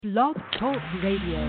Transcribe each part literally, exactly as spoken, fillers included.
Blog Talk Radio.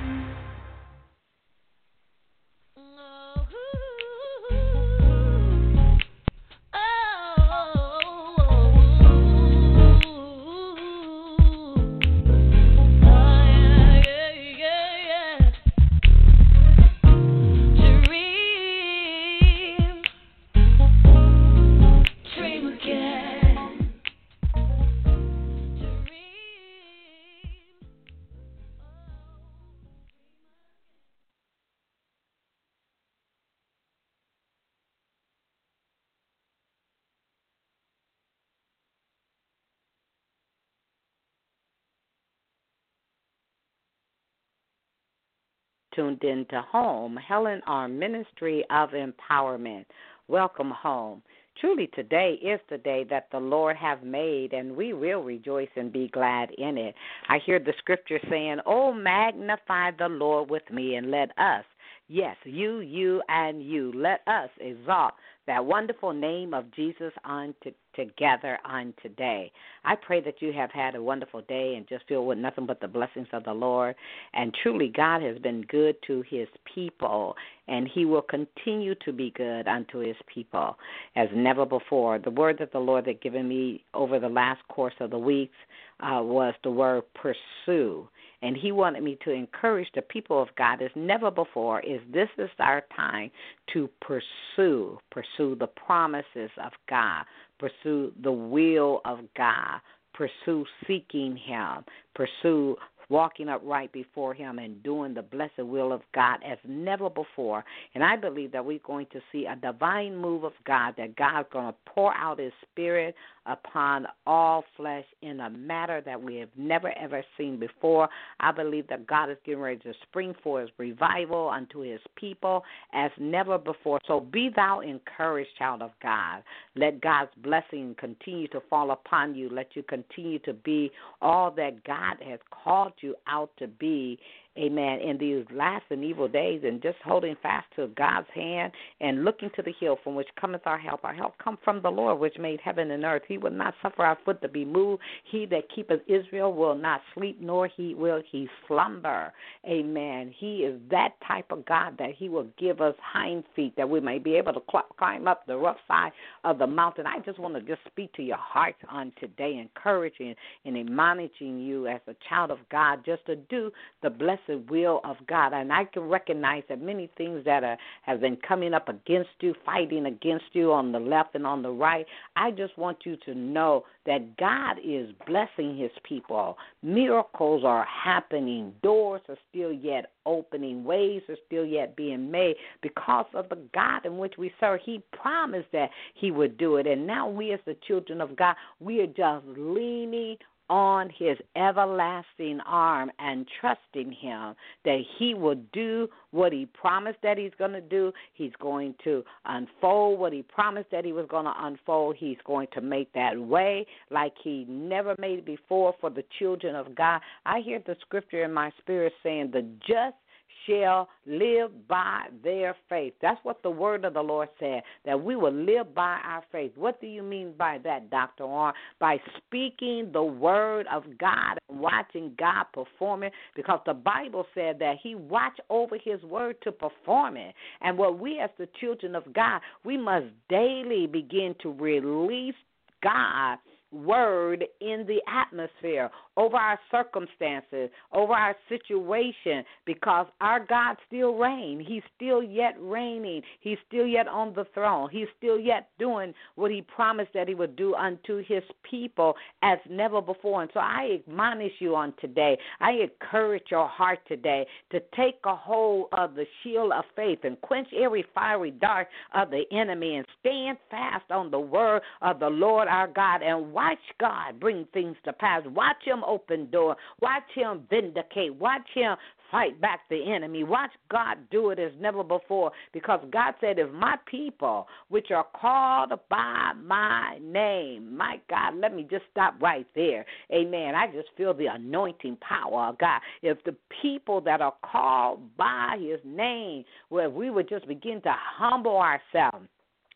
Tuned into Home, Helen R. Ministry of Empowerment. Welcome home. Truly, today is the day that the Lord hath made, and we will rejoice and be glad in it. I hear the scripture saying, "Oh, magnify the Lord with me, and let us," yes, you, you, and you, let us exalt that wonderful name of Jesus on to, together on today. I pray that you have had a wonderful day and just filled with nothing but the blessings of the Lord. And truly, God has been good to his people, and he will continue to be good unto his people as never before. The word that the Lord had given me over the last course of the weeks uh, was the word pursue. And he wanted me to encourage the people of God as never before is this is our time to pursue, pursue the promises of God, pursue the will of God, pursue seeking him, pursue walking upright before him and doing the blessed will of God as never before. And I believe that we're going to see a divine move of God, that God's going to pour out his spirit upon all flesh in a manner that we have never, ever seen before. I believe that God is getting ready to spring forth revival unto his people as never before. So be thou encouraged, child of God. Let God's blessing continue to fall upon you. Let you continue to be all that God has called you out to be, amen, in these last and evil days, and just holding fast to God's hand and looking to the hill from which cometh our help. Our help come from the Lord, which made heaven and earth. He will not suffer our foot to be moved. He that keepeth Israel will not sleep, nor he will he slumber. Amen. He is that type of God that he will give us hind feet that we may be able to climb up the rough side of the mountain. I just want to just speak to your heart on today, encouraging and admonishing you as a child of God just to do the blessed will of God. And I can recognize that many things that are, have been coming up against you, fighting against you on the left and on the right. I just want you to know that God is blessing his people. Miracles are happening. Doors are still yet opening. Ways are still yet being made because of the God in which we serve. He promised that he would do it. And now we as the children of God, we are just leaning on his everlasting arm and trusting him that he will do what he promised that he's going to do. He's going to unfold what he promised that he was going to unfold. He's going to make that way like he never made it before for the children of God. I hear the scripture in my spirit saying the just shall live by their faith. That's what the word of the Lord said, that we will live by our faith. What do you mean by that, Doctor Orr? By speaking the word of God and watching God perform it, because the Bible said that he watched over his word to perform it. And what we as the children of God, we must daily begin to release God word in the atmosphere, over our circumstances, over our situation, because our God still reigns. He's still yet reigning. He's still yet on the throne. He's still yet doing what he promised that he would do unto his people as never before. And so I admonish you on today. I encourage your heart today to take a hold of the shield of faith and quench every fiery dart of the enemy and stand fast on the word of the Lord our God, and watch God bring things to pass. Watch him open door. Watch him vindicate. Watch him fight back the enemy. Watch God do it as never before, because God said, if my people, which are called by my name, my God, let me just stop right there. Amen. I just feel the anointing power of God. If the people that are called by his name, where we would just begin to humble ourselves,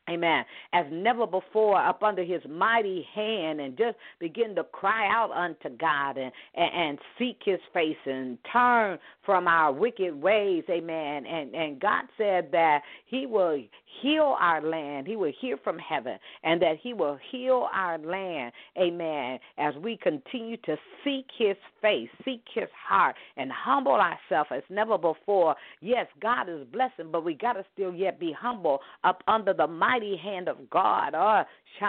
Amen. As never before, up under his mighty hand, and just begin to cry out unto God and, and, and seek his face and turn from our wicked ways. Amen. And, and God said that he will heal our land. He will hear from heaven, and that he will heal our land. Amen. As we continue to seek his face, seek his heart, and humble ourselves as never before. Yes, God is blessing, but we got to still yet be humble up under the mighty hand of God. Oh,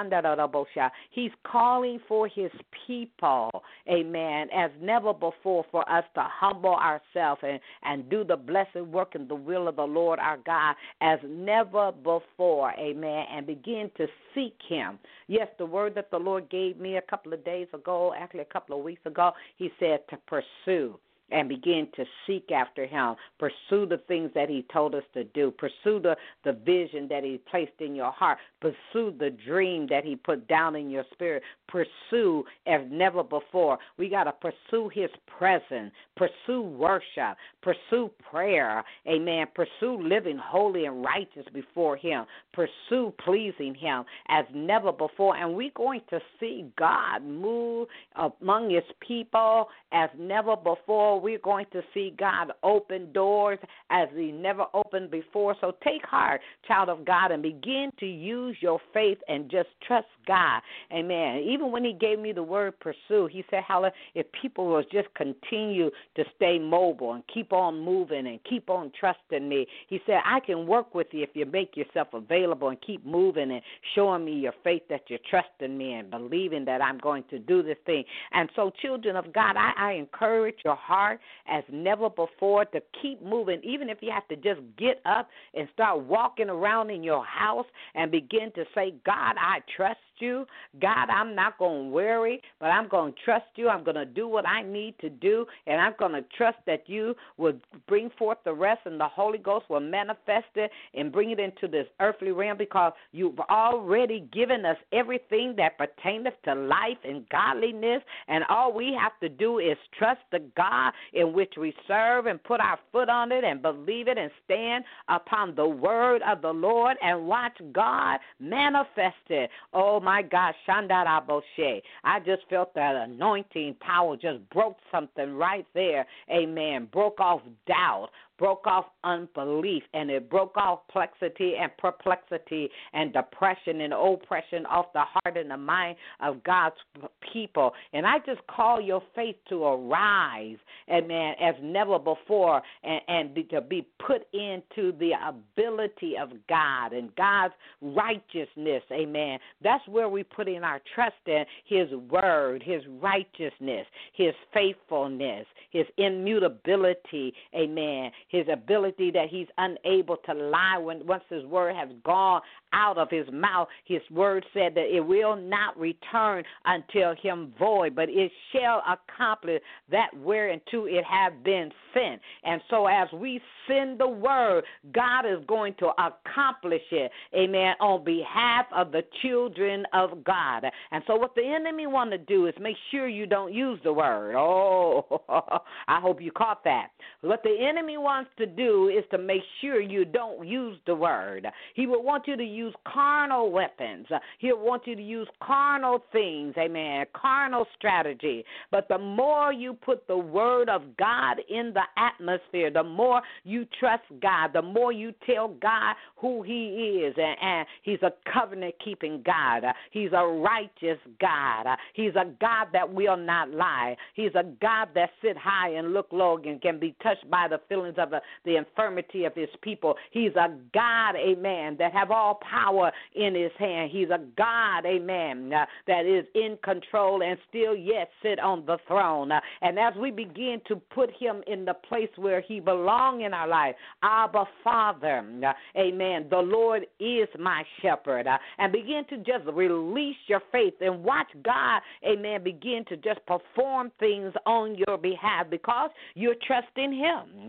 he's calling for his people, amen, as never before, for us to humble ourselves and, and do the blessed work in the will of the Lord our God as never before, amen, and begin to seek him. Yes, the word that the Lord gave me a couple of days ago, actually a couple of weeks ago, he said to pursue and begin to seek after him. Pursue the things that he told us to do. Pursue the, the vision that he placed in your heart. Pursue the dream that he put down in your spirit. Pursue as never before. We got to pursue his presence. Pursue worship. Pursue prayer. Amen. Pursue living holy and righteous before him. Pursue pleasing him as never before. And we're going to see God move among his people as never before. We're going to see God open doors as he never opened before. So take heart, child of God, and begin to use your faith and just trust God. Amen. Even when he gave me the word pursue, he said, Helen, if people will just continue to stay mobile and keep on moving and keep on trusting me, he said, I can work with you if you make yourself available and keep moving and showing me your faith that you're trusting me and believing that I'm going to do this thing. And so, children of God, I, I encourage your heart as never before to keep moving, even if you have to just get up and start walking around in your house and begin to say, God, I trust you. God, I'm not going to worry, but I'm going to trust you. I'm going to do what I need to do, and I'm going to trust that you will bring forth the rest, and the Holy Ghost will manifest it and bring it into this earthly realm, because you've already given us everything that pertaineth to life and godliness, and all we have to do is trust the God in which we serve and put our foot on it and believe it and stand upon the word of the Lord and watch God manifest it. Oh, my God, Shandaraboshe. I just felt that anointing power just broke something right there. Amen. Broke off doubt. Broke off unbelief, and it broke off plexity and perplexity and depression and oppression off the heart and the mind of God's people. And I just call your faith to arise, amen, as never before, and, and to be put into the ability of God and God's righteousness, amen. That's where we put in our trust in his word, his righteousness, his faithfulness, his immutability, amen, his ability that he's unable to lie when once his word has gone out of his mouth. His word said that it will not return until him void, but it shall accomplish that whereunto it have been sent. And so as we send the word, God is going to accomplish it, amen, on behalf of the children of God. And so what the enemy want to do is make sure you don't use the word. Oh, I hope you caught that. What the enemy wants to do is to make sure you don't use the word. He will want you to use carnal weapons. He'll want you to use carnal things, amen, carnal strategy. But the more you put the word of God in the atmosphere, the more you trust God, the more you tell God who he is, and, and he's a covenant-keeping God. He's a righteous God. He's a God that will not lie. He's a God that sit high and look low and can be touched by the feelings of the, the infirmity of his people. He's a God, amen, that have all power in his hand. He's a God, amen, uh, that is in control and still yet sit on the throne. Uh, and as we begin to put him in the place where he belongs in our life, Abba, Father, uh, amen, the Lord is my shepherd, uh, and begin to just release your faith and watch God, amen, begin to just perform things on your behalf because you're trusting him. You're not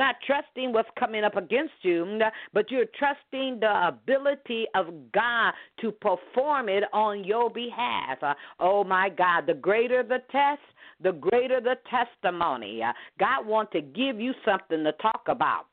not trusting what's coming up against you, but you're trusting the ability of God to perform it on your behalf. Uh, oh, my God, the greater the test, the greater the testimony. Uh, God wants to give you something to talk about.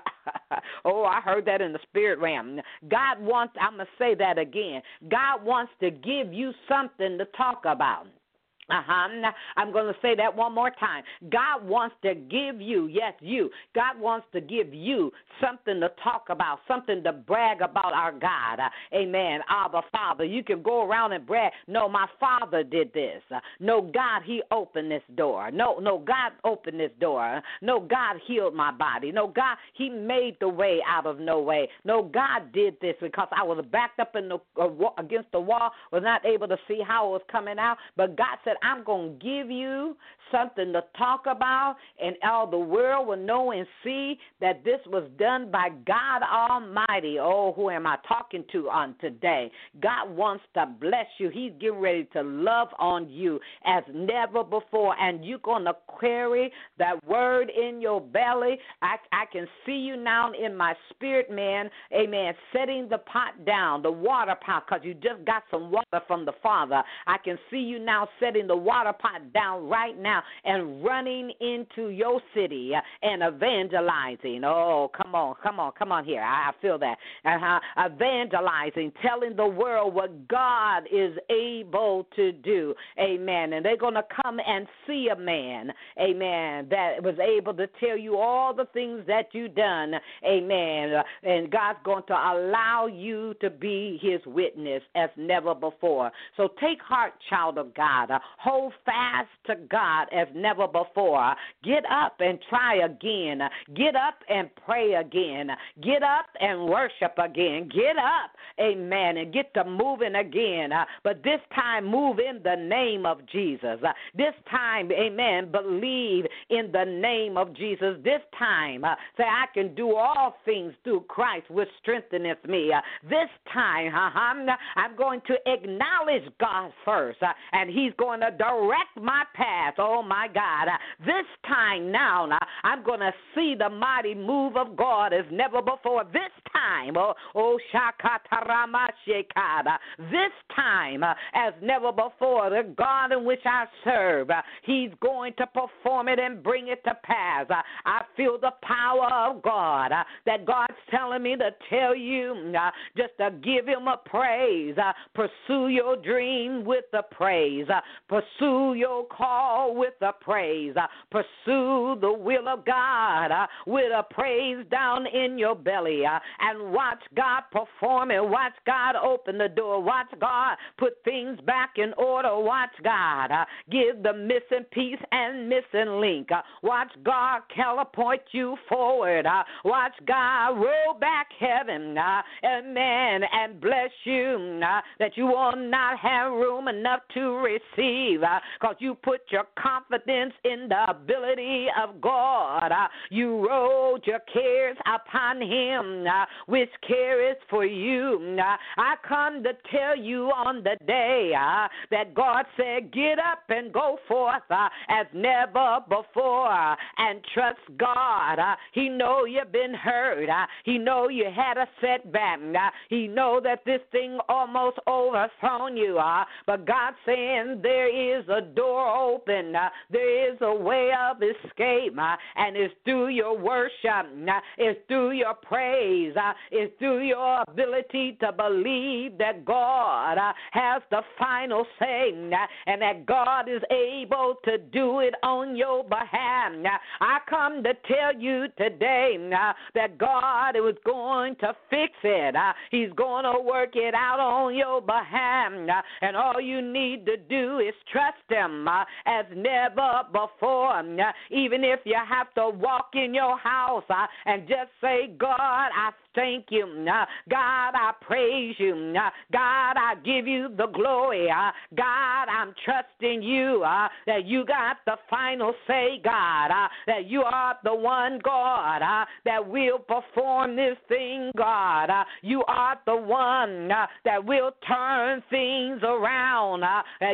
Oh, I heard that in the spirit realm. God wants, I'm going to say that again. God wants to give you something to talk about. Uh-huh. I'm going to say that one more time. God wants to give you, yes, you. God wants to give you something to talk about, something to brag about our God. Uh, amen. Abba, Father. You can go around and brag. No, my Father did this. Uh, no, God, He opened this door. No, no, God opened this door. No, God healed my body. No, God, He made the way out of no way. No, God did this because I was backed up in the uh, against the wall, was not able to see how it was coming out. But God said, I'm going to give you something to talk about, and all the world will know and see that this was done by God Almighty. Oh, who am I talking to on today? God wants to bless you. He's getting ready to love on you as never before, and you're going to carry that word in your belly. I, I can see you now in my spirit, man, amen, setting the pot down, the water pot, because you just got some water from the Father. I can see you now setting the water pot down right now and running into your city and evangelizing. Oh, come on, come on, come on here. I, I feel that. Uh-huh. Evangelizing, telling the world what God is able to do. Amen. And they're going to come and see a man, amen, that was able to tell you all the things that you've done. Amen. And God's going to allow you to be His witness as never before. So take heart, child of God. Hold fast to God as never before. Get up and try again. Get up and pray again. Get up and worship again. Get up, amen, and get to moving again. Uh, but this time, move in the name of Jesus. Uh, this time, amen, believe in the name of Jesus. This time, uh, say, I can do all things through Christ which strengtheneth me. Uh, this time, uh, I'm, I'm going to acknowledge God first, uh, and He's going to direct my path. Oh, my God. Uh, this time now, uh, I'm going to see the mighty move of God as never before. This time, oh, oh Shakatarama Shekada, this time, uh, as never before, the God in which I serve, uh, He's going to perform it and bring it to pass. Uh, I feel the power of God, uh, that God's telling me to tell you uh, just to give Him a praise. Uh, pursue your dream with the praise. Uh, pursue your call with the praise. Uh, pursue the will of God uh, with a praise down in your belly. Uh, and watch God perform it. Watch God open the door. Watch God put things back in order. Watch God uh, give the missing piece and missing link. Uh, watch God catapult you forward. Uh, watch God roll back heaven, uh, amen, and bless you uh, that you will not have room enough to receive because uh, you put your confidence in the ability of God. Uh, you rolled your cares upon Him, uh, which careth for you. Uh, I come to tell you on the day uh, that God said, get up and go forth uh, as never before uh, and trust God. Uh, he know you've been hurt. Uh, he know you had a setback. Uh, he know that this thing almost overthrown you. Uh, but God saying there is a door open. Uh, there is a way of escape. Uh, and it's through your worship. Uh, it's through your praise. Uh, it's through your ability to believe that God uh, has the final say uh, and that God is able to do it on your behalf. Uh, I come to tell you today uh, that God is going to fix it. Uh, he's going to work it out on your behalf. Uh, and all you need to do is trust Him uh, as never before. Uh, even if you have to walk in your house uh, and just say, God, I thank you. Uh, God, I praise you. Uh, God, I give you the glory. Uh, God, I'm trusting you uh, that you got the final say, God, uh, that you are the one, God, uh, that will perform this thing, God. Uh, you are the one uh, that will turn things around. Uh, that you are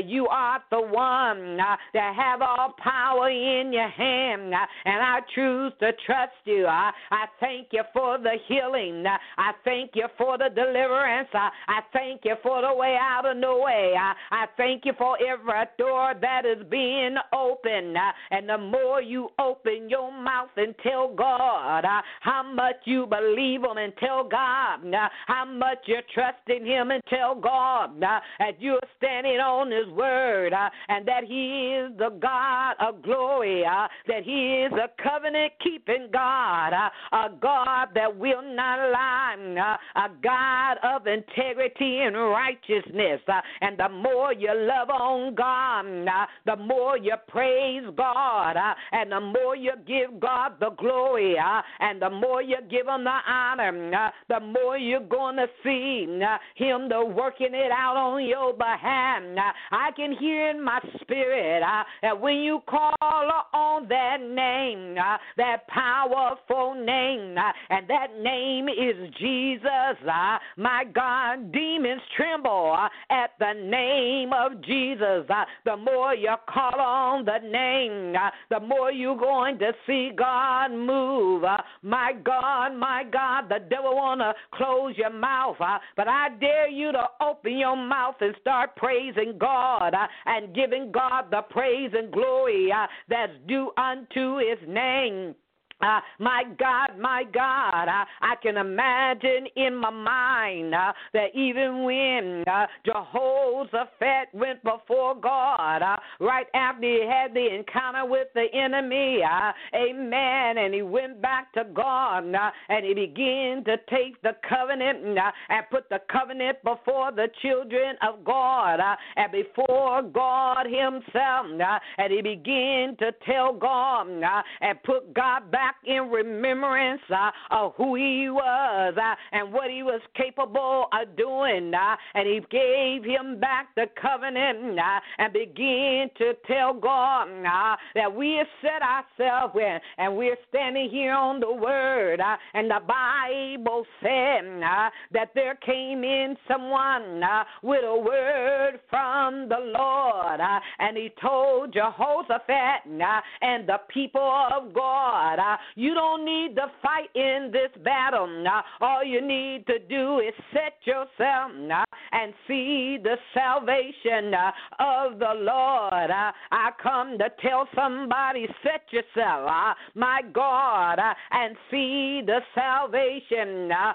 God, the one uh, that have all power in your hand, uh, and I choose to trust you. Uh, I thank you for the healing. Uh, I thank you for the deliverance. Uh, I thank you for the way out of no way. Uh, I thank you for every door that is being opened. Uh, and the more you open your mouth and tell God uh, how much you believe Him, and tell God uh, how much you trust in Him, and tell God uh, that you're standing on His word, uh, and that He is the God of glory, uh, that He is a covenant-keeping God, uh, a God that will not lie, uh, a God of integrity and righteousness. Uh, and the more you love on God, uh, the more you praise God, uh, and the more you give God the glory, uh, and the more you give Him the honor, uh, the more you're going to see uh, Him the working it out on your behalf. Uh, I can hear in my spirit uh, that when you call on that name, uh, that powerful name, uh, and that name is Jesus, uh, my God, demons tremble uh, at the name of Jesus. Uh, the more you call on the name, uh, the more you're going to see God move. Uh, my God, my God, the devil want to close your mouth, uh, but I dare you to open your mouth and start praising God uh, and giving God the praise and glory uh, that's due unto His name. Uh, my God, my God, uh, I can imagine in my mind uh, that even when uh, Jehoshaphat went before God, uh, right after he had the encounter with the enemy, uh, amen, and he went back to God uh, and he began to take the covenant uh, and put the covenant before the children of God uh, and before God Himself, uh, and he began to tell God uh, and put God back in remembrance uh, of who He was uh, and what He was capable of doing, uh, and He gave him back the covenant uh, and began to tell God uh, that we have set ourselves in, and we're standing here on the Word, uh, and the Bible said uh, that there came in someone uh, with a word from the Lord, uh, and he told Jehoshaphat uh, and the people of God, uh, you don't need to fight in this battle. Uh, all you need to do is set yourself uh, and see the salvation uh, of the Lord. Uh, I come to tell somebody, set yourself, uh, my God, uh, and see the salvation uh,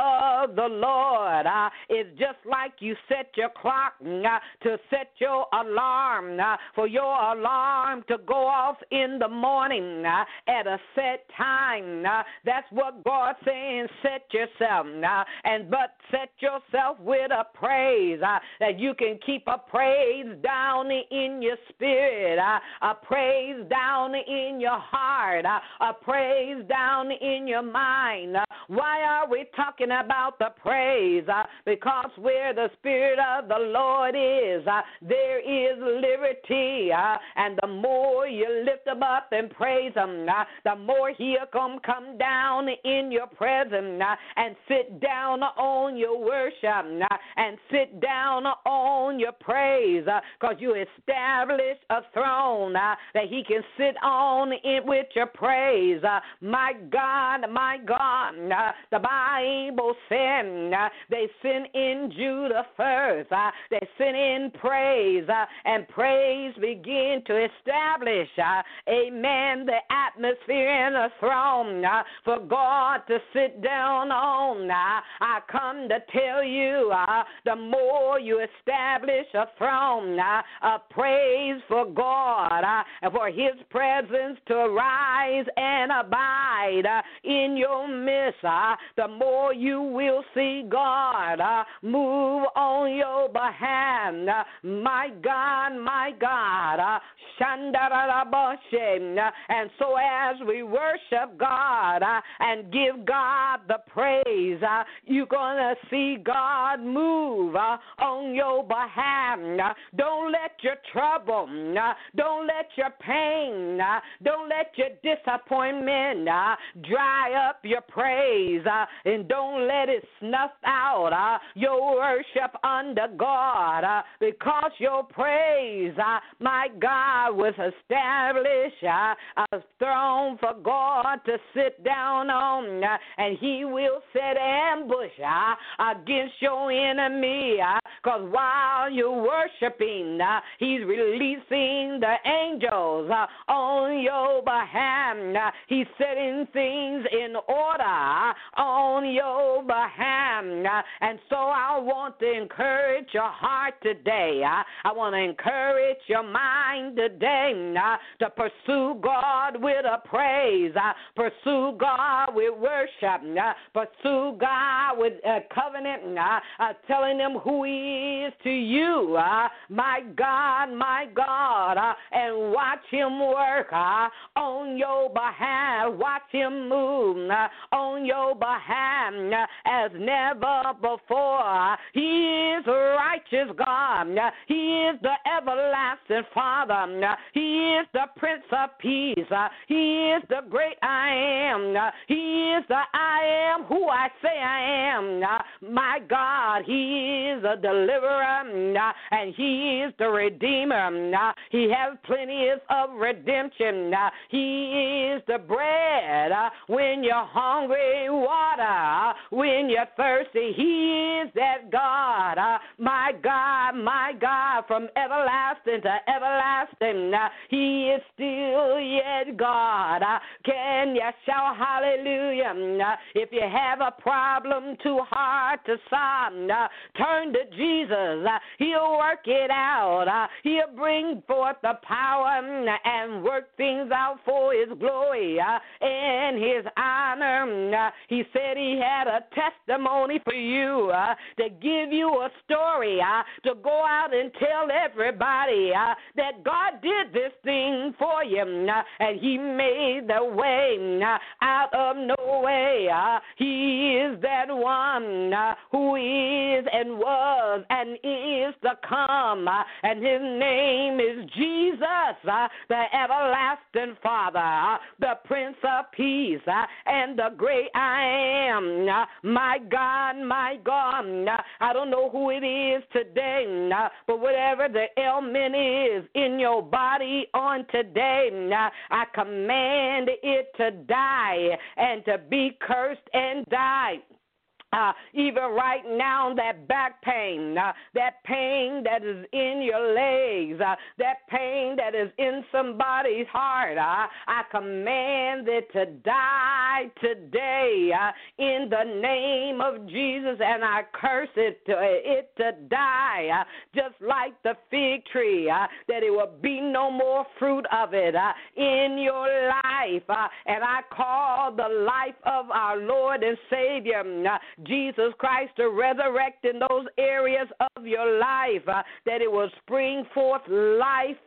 of the Lord. Uh, it's just like you set your clock uh, to set your alarm uh, for your alarm to go off in the morning uh, at a set time. Uh, that's what God's saying, set yourself. Uh, and but set yourself with a praise, uh, that you can keep a praise down in your spirit, uh, a praise down in your heart, uh, a praise down in your mind. Uh, why are we talking about the praise? Uh, because where the Spirit of the Lord is, uh, there is liberty, uh, and the more you lift Him up and praise Him, uh, the more He'll come, come down in your presence uh, and sit down on your worship uh, and sit down on your praise, because uh, you establish a throne uh, that He can sit on it with your praise. Uh, my God, my God, uh, the Bible said uh, they sent in Judah first. Uh, they sent in praise, uh, and praise began to establish, uh, amen, the atmosphere and the throne uh, for God to sit down on. Uh, I come to tell you, uh, the more you establish a throne uh, of praise for God, uh, and for His presence to rise and abide uh, in your midst, uh, the more you will see God uh, move on your behalf. Uh, my God, my God, uh, and so as we worship God uh, and give God the praise, uh, you're going to see God move uh, on your behalf. Uh, don't let your trouble, uh, don't let your pain, uh, don't let your disappointment uh, drive dry up your praise uh, and don't let it snuff out uh, your worship under God uh, because your praise, uh, my God, was established uh, a throne for God to sit down on, uh, and he will set ambush uh, against your enemy because uh, while you're worshiping, uh, he's releasing the angels uh, on your behalf. Uh, he's setting things in order uh, on your behalf. Uh, and so I want to encourage your heart today. Uh, I want to encourage your mind today uh, to pursue God with a praise, uh, pursue God with worship, uh, pursue God with a covenant, uh, uh, telling him who he is to you, uh, my God, my God, uh, and watch him work uh, on your behalf, watch him move uh, on your behalf uh, as never before. He is a righteous God. He is the everlasting Father. He is the Prince of Peace. He is the great I am. He is the I am who I say I am. My God, he is a deliverer and he is the Redeemer. He has plenty of redemption. He is the bread when you're hungry, water when you're thirsty. He is that God. My God, my God, from everlasting to everlasting, uh, he is still yet God. Uh, can you shout hallelujah? Uh, if you have a problem too hard to solve, uh, turn to Jesus. Uh, he'll work it out. Uh, he'll bring forth the power uh, and work things out for his glory uh, and his honor. Uh, he said he had a testimony for you uh, to give you a story, uh, to go out and tell everybody uh, that God did this thing for you, uh, and he made the way uh, out of no way. Uh, he is that one uh, who is and was and is to come, uh, and his name is Jesus, uh, the everlasting Father, uh, the Prince of Peace, uh, and the great I am. Uh, my God, my God, uh, I don't know who it is today, uh, but whatever the ailment is in your body on today, uh, I command it to die and to be cursed and die. Uh, even right now, that back pain, uh, that pain that is in your legs, uh, that pain that is in somebody's heart, uh, I command it to die today uh, in the name of Jesus, and I curse it to, it to die, uh, just like the fig tree, uh, that it will be no more fruit of it uh, in your life, uh, and I call the life of our Lord and Savior, uh, Jesus Christ, to resurrect in those areas of your life, uh, that it will spring forth life,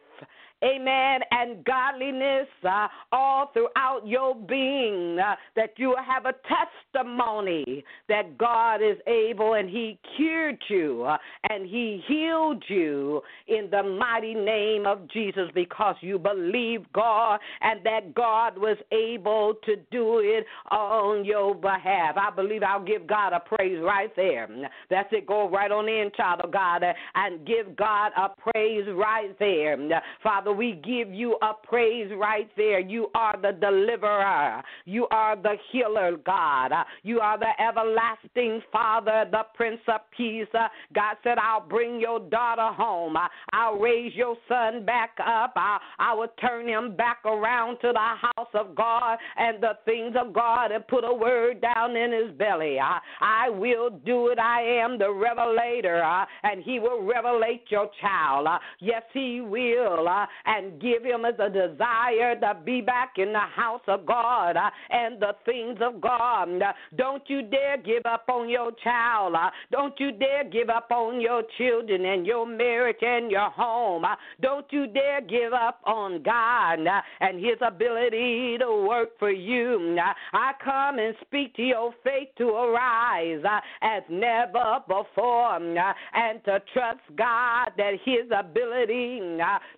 amen, and godliness uh, all throughout your being, uh, that you will have a testimony that God is able and he cured you uh, and he healed you in the mighty name of Jesus, because you believe God and that God was able to do it on your behalf. I believe I'll give God a praise right there. That's it. Go right on in, child of God, and give God a praise right there. Father, we give you a praise right there. You are the deliverer. You are the healer, God. You are the everlasting Father, the Prince of Peace. God said, I'll bring your daughter home. I'll raise your son back up. I, I will turn him back around to the house of God and the things of God and put a word down in his belly. I, I will do it. I am the revelator, and he will revelate your child. Yes, he will. And give him as a desire to be back in the house of God uh, and the things of God. Uh, don't you dare give up on your child. Uh, don't you dare give up on your children and your marriage and your home. Uh, don't you dare give up on God uh, and his ability to work for you. Uh, I come and speak to your faith to arise uh, as never before uh, and to trust God that his ability uh, to do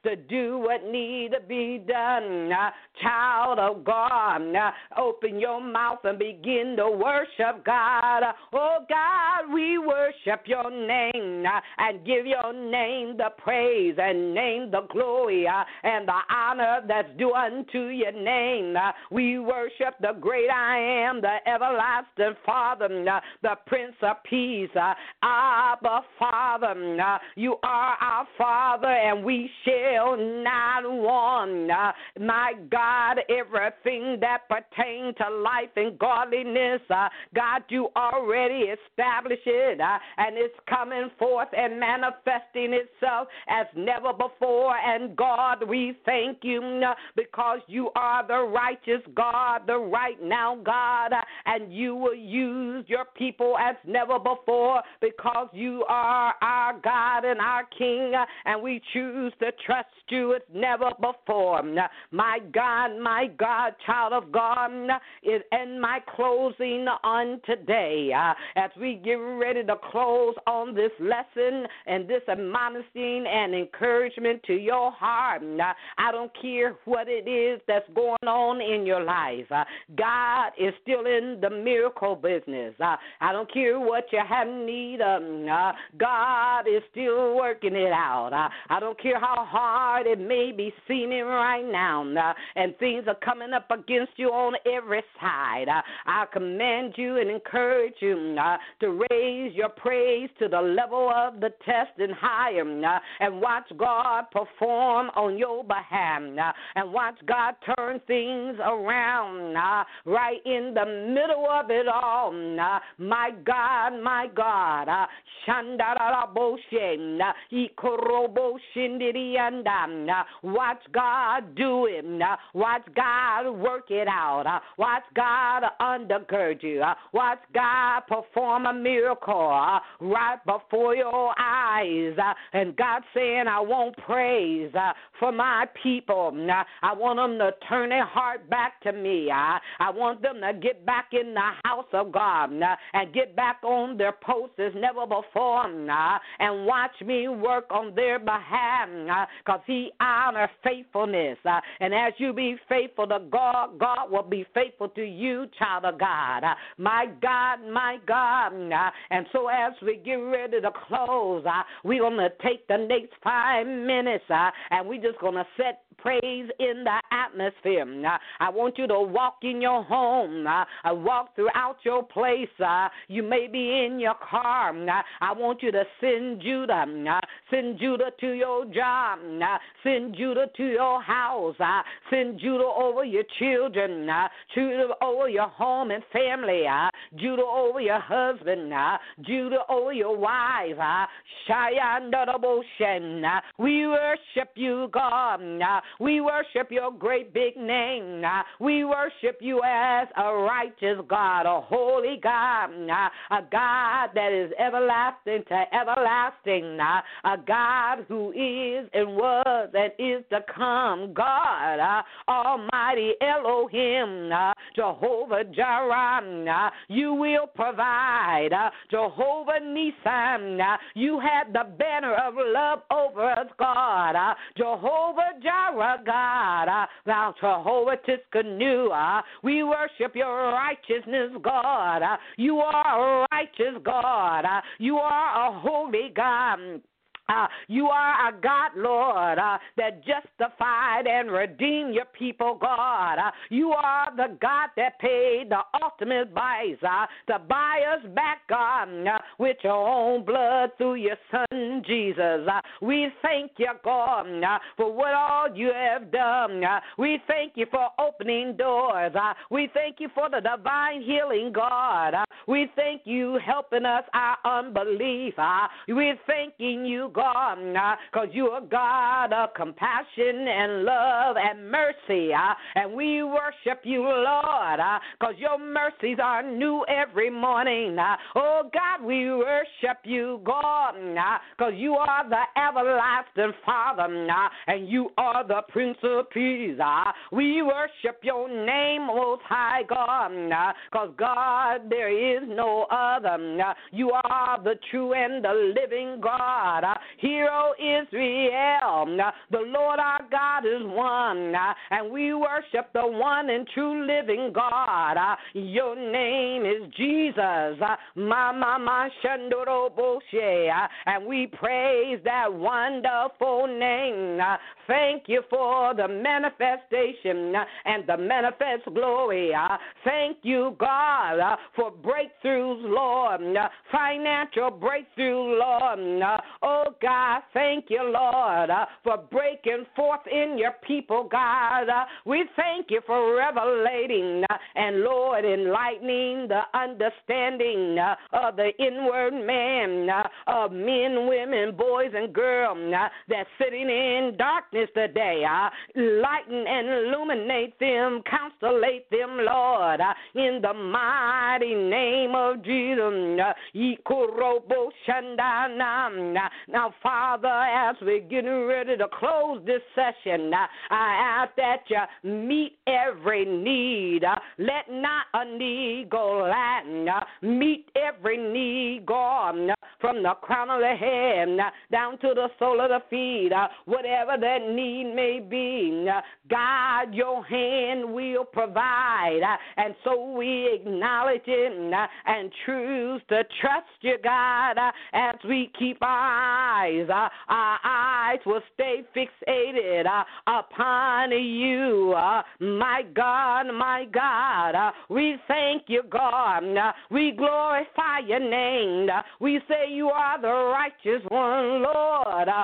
do what need to be done. Uh, child of God, uh, open your mouth and begin to worship God. Uh, oh God, we worship your name uh, and give your name the praise and name the glory uh, and the honor that's due unto your name. Uh, we worship the great I am, the everlasting Father, uh, the Prince of Peace. Uh, Abba, Father, uh, you are our Father, and we shall not want. Uh, my God, everything that pertains to life and godliness, uh, God, you already established it, uh, and it's coming forth and manifesting itself as never before. And God, we thank you uh, because you are the righteous God, the right now God, uh, and you will use your people as never before because you are our God and our King, uh, and we choose to trust you as never before. My God, my God, child of God, is in my closing on today. Uh, as we get ready to close on this lesson and this admonishing and encouragement to your heart, uh, I don't care what it is that's going on in your life. Uh, God is still in the miracle business. Uh, I don't care what you have need of. Uh, God is still working it out. Uh, I don't care how hard it may be seeming right now, uh, and things are coming up against you on every side. Uh, I command you and encourage you uh, to raise your praise to the level of the test and higher, uh, and watch God perform on your behalf, uh, and watch God turn things around uh, right in the middle of it all. Uh, my God, my God, uh, Shandaraboshe, uh, Ikoroboshindiriyanda, uh, watch God do it. Uh, watch God work it out. Uh, watch God undergird you. Uh, watch God perform a miracle uh, right before your eyes. Uh, and God saying, I want praise uh, for my people. Uh, I want them to turn their heart back to me. Uh, I want them to get back in the house of God uh, and get back on their posts as never before uh, and watch me work on their behalf because uh, he honors faithfulness. Uh, and as you be faithful to God, God will be faithful to you, child of God. Uh, my God, my God. Uh, and so as we get ready to close, uh, we're going to take the next five minutes uh, and we're just going to set praise in the atmosphere. Uh, I want you to walk in your home, uh, uh, walk throughout your place. Uh, you may be in your car. Uh, I want you to send Judah, uh, send Judah to your job, uh, send Judah to your house, uh, send Judah over your children, uh, Judah over your home and family, uh, Judah over your husband, uh, Judah over your wife. Uh, uh, we worship you, God. Uh, we worship your great big name. Uh, we worship you as a righteous God, a holy God, uh, a God that is everlasting to everlasting, uh, a God who is and was and is to come, God, uh, Almighty Elohim, uh, Jehovah Jireh, uh, you will provide, uh, Jehovah Nissan, uh, you have the banner of love over us, God, uh, Jehovah Jireh, God, uh, thou Jehovah Tiskanu, uh, we worship your righteousness, God, uh, you are a righteous God, uh, you are a holy God. Uh, you are a God, Lord, uh, that justified and redeemed your people, God. Uh, you are the God that paid the ultimate price uh, to buy us back, God, uh, with your own blood through your Son, Jesus. Uh, we thank you, God, uh, for what all you have done. Uh, we thank you for opening doors. Uh, we thank you for the divine healing, God. Uh, we thank you helping us our unbelief. Uh, we're thanking you, God. God, because uh, you are God of compassion and love and mercy, uh, and we worship you, Lord, because uh, your mercies are new every morning. Uh, oh, God, we worship you, God, because uh, you are the everlasting Father, uh, and you are the Prince of Peace. Uh, we worship your name, Most High God, because, uh, God, there is no other. Uh, you are the true and the living God. Uh, Hero Israel, the Lord our God is one, uh, and we worship the one and true living God. Uh, your name is Jesus. Uh, ma, ma, ma, shandoroboshe, uh, and we praise that wonderful name. Uh, thank you for the manifestation uh, and the manifest glory. Uh, thank you, God, uh, for breakthroughs, Lord, uh, financial breakthrough, Lord. Uh, oh, God, thank you, Lord, uh, for breaking forth in your people, God. Uh, we thank you for revelating uh, and, Lord, enlightening the understanding uh, of the inward man, uh, of men, women, boys, and girls uh, that's sitting in darkness today. Uh, lighten and illuminate them, constellate them, Lord, uh, in the mighty name of Jesus. Uh, now, Father, as we're getting ready to close this session, uh, I ask that you meet every need. Uh, let not a need go lacking. Uh, meet every need, God, uh, from the crown of the head uh, down to the sole of the feet. Uh, whatever that need may be, uh, God, your hand will provide. Uh, and so we acknowledge it uh, and choose to trust you, God, uh, as we keep our eyes. Uh, our eyes will stay fixated uh, upon you. Uh, my God, my God, uh, we thank you, God. Uh, we glorify your name. Uh, we say you are the righteous one, Lord. Uh,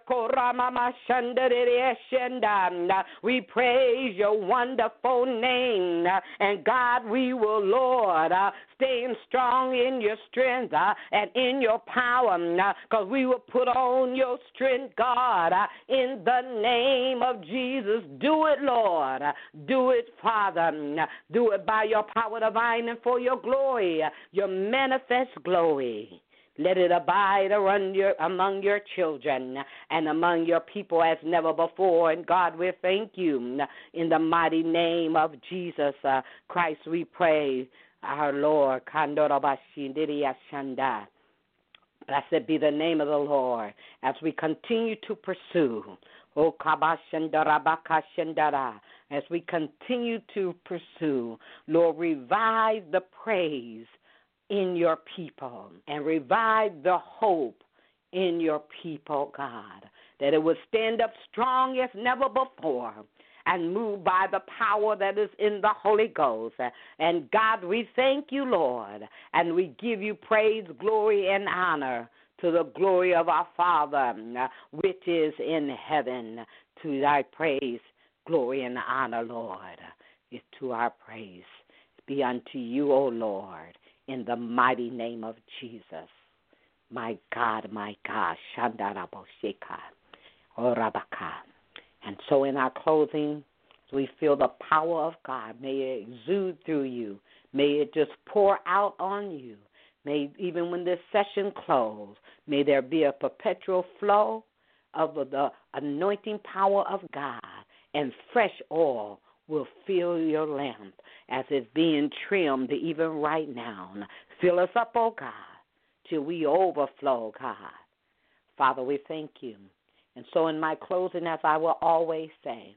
we praise your wonderful name. Uh, and God, we will, Lord, uh, staying strong in your strength uh, and in your power, because uh, we will put on your strength, God, uh, in the name of Jesus. Do it, Lord. Uh, do it, Father. Uh, do it by your power divine and for your glory, uh, your manifest glory. Let it abide around your, among your children and among your people as never before. And God, we thank you. In the mighty name of Jesus uh, Christ, we pray, our Lord. Blessed be the name of the Lord as we continue to pursue. Oh, as we continue to pursue, Lord, revive the praise in your people and revive the hope in your people, God, that it would stand up strong as never before and move by the power that is in the Holy Ghost. And God, we thank you, Lord, and we give you praise, glory, and honor to the glory of our Father, which is in heaven. To thy praise, glory, and honor, Lord, is to our praise. Be unto you, O Lord, in the mighty name of Jesus. My God, my God. Shandaraboshika. Orabaka. And so in our closing, we feel the power of God. May it exude through you. May it just pour out on you. May, even when this session closes, may there be a perpetual flow of the anointing power of God, and fresh oil will fill your lamp as it's being trimmed even right now. Fill us up, oh God, till we overflow, God. Father, we thank you. And so in my closing, as I will always say,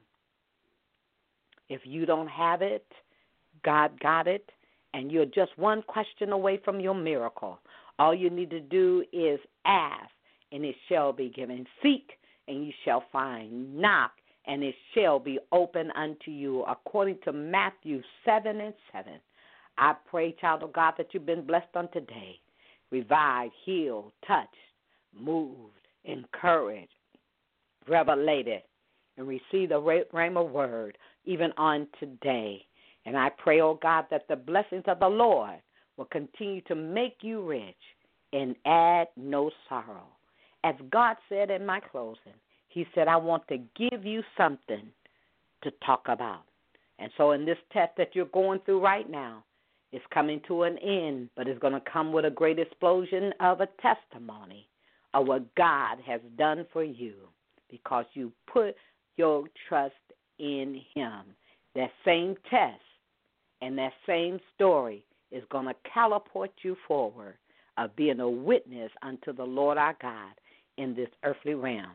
if you don't have it, God got it, and you're just one question away from your miracle. All you need to do is ask, and it shall be given. Seek, and you shall find. Knock, and it shall be open unto you, according to Matthew seven and seven. I pray, child of God, that you've been blessed on today. Revived, healed, touched, moved, encouraged, revelated, and receive the rhema word even on today. And I pray, oh God, that the blessings of the Lord will continue to make you rich and add no sorrow. As God said in my closing, he said, I want to give you something to talk about. And so in this test that you're going through right now, it's coming to an end, but it's going to come with a great explosion of a testimony of what God has done for you because you put your trust in him. That same test and that same story is going to catapult you forward of being a witness unto the Lord our God in this earthly realm,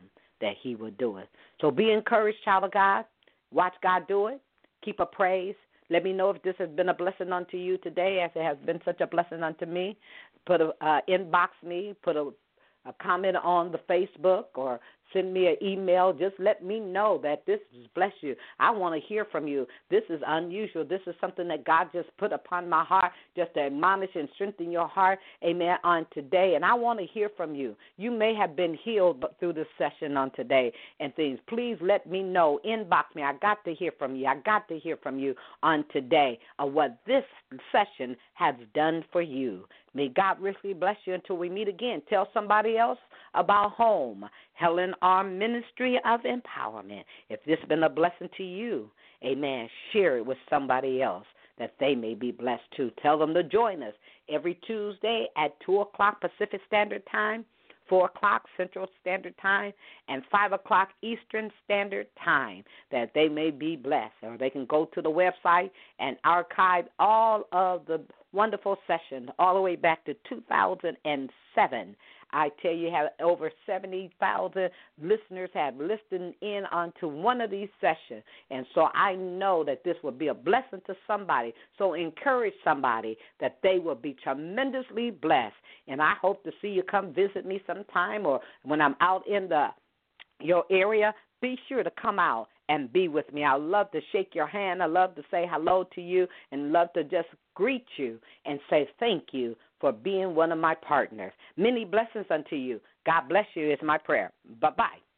that he will do it. So be encouraged, child of God. Watch God do it. Keep a praise. Let me know if this has been a blessing unto you today, as it has been such a blessing unto me. Put a uh, inbox me, put a, a comment on the Facebook, or send me an email. Just let me know that this has blessed you. I want to hear from you. This is unusual. This is something that God just put upon my heart, just to admonish and strengthen your heart, amen, on today. And I want to hear from you. You may have been healed through this session on today and things. Please let me know. Inbox me. I got to hear from you. I got to hear from you on today of what this session has done for you. May God richly bless you until we meet again. Tell somebody else about home, Helen R. Ministry of Empowerment. If this has been a blessing to you, amen, share it with somebody else that they may be blessed too. Tell them to join us every Tuesday at two o'clock Pacific Standard Time, four o'clock Central Standard Time, and five o'clock Eastern Standard Time, that they may be blessed. Or they can go to the website and archive all of the wonderful sessions all the way back to two thousand seven. I tell you, have over seventy thousand listeners have listened in onto one of these sessions. And so I know that this will be a blessing to somebody. So encourage somebody that they will be tremendously blessed. And I hope to see you come visit me sometime, or when I'm out in the your area, be sure to come out and be with me. I love to shake your hand. I love to say hello to you, and love to just greet you and say thank you for being one of my partners. Many blessings unto you. God bless you is my prayer. Bye-bye.